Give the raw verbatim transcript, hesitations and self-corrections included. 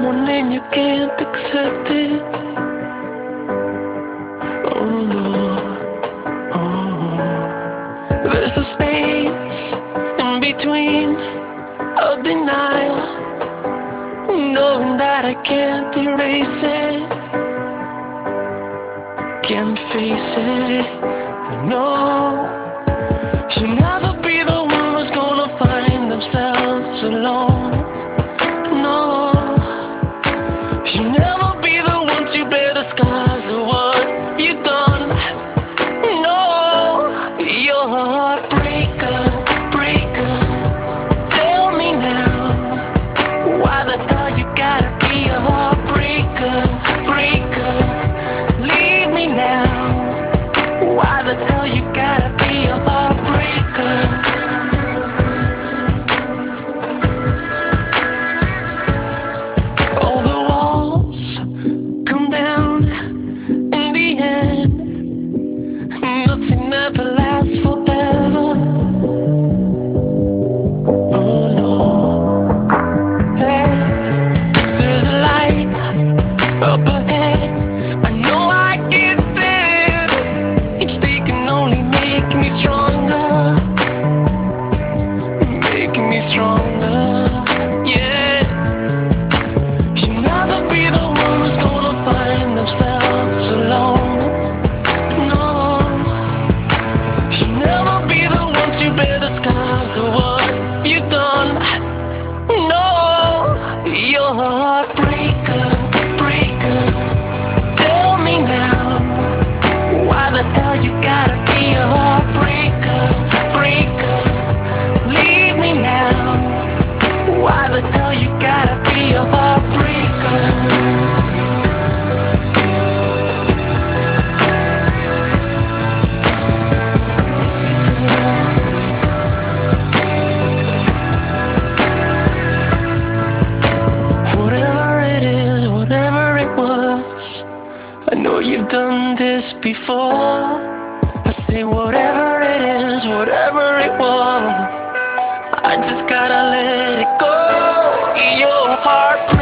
someone and you can't accept it. Oh no, oh. There's a space in between of denial, knowing that I can't erase it, can't face it. No, you'll never be the one who's gonna find themselves alone. No, you'll never be the one to bear the scars of what you've done. No, you're a heartbreaker, breaker. Tell me now, why the hell you gotta be a heartbreaker, breaker? Leave me now. Why the hell you gotta be a heartbreaker? All the walls come down in the end. Nothing ever lasts forever. Oh no. Hey, there's a light up ahead. I know I get there. Each day can only make me stronger, make me stronger. Yeah, you'll never be the one who's gonna find themselves alone. No, you'll never be the one to bear the scars of what you've done. No, you're a heartbreaker, breaker. Tell me now, why the hell you gotta be a heartbreaker, breaker? Leave me now. Why the hell you gotta be a heartbreaker? Whatever it is, whatever it was, I know you've done this before. I say whatever it is, whatever it was, I just gotta let it go. Your heart